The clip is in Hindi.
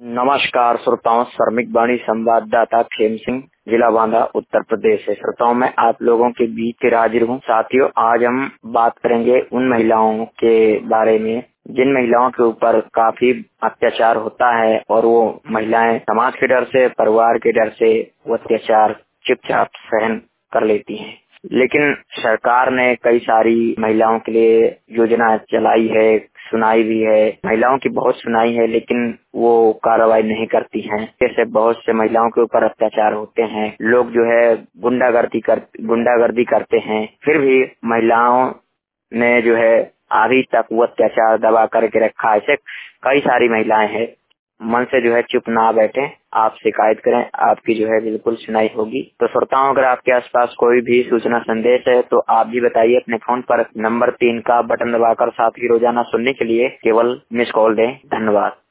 नमस्कार श्रोताओं, श्रमिक वाणी संवाददाता खेम सिंह, जिला बांदा, उत्तर प्रदेश से। श्रोताओं, मैं आप लोगों के बीच हाजिर हूँ। साथियों, आज हम बात करेंगे उन महिलाओं के बारे में जिन महिलाओं के ऊपर काफी अत्याचार होता है और वो महिलाएं समाज के डर से, परिवार के डर से वो अत्याचार चुपचाप सहन कर लेती हैं। लेकिन सरकार ने कई सारी महिलाओं के लिए योजना चलाई है, सुनाई भी है, महिलाओं की बहुत सुनाई है, लेकिन वो कार्रवाई नहीं करती हैं। जैसे बहुत से महिलाओं के ऊपर अत्याचार होते हैं, लोग जो है गुंडागर्दी करते हैं, फिर भी महिलाओं ने जो है अभी तक वो अत्याचार दबा करके रखा है। ऐसे कई सारी महिलाएं हैं, मन से जो है चुप ना बैठे, आप शिकायत करें, आपकी जो है बिल्कुल सुनाई होगी। तो श्रोताओं, अगर आपके आसपास कोई भी सूचना संदेश है तो आप भी बताइए। अपने फोन पर नंबर 3 का बटन दबाकर साथ ही रोजाना सुनने के लिए केवल मिस कॉल दें। धन्यवाद।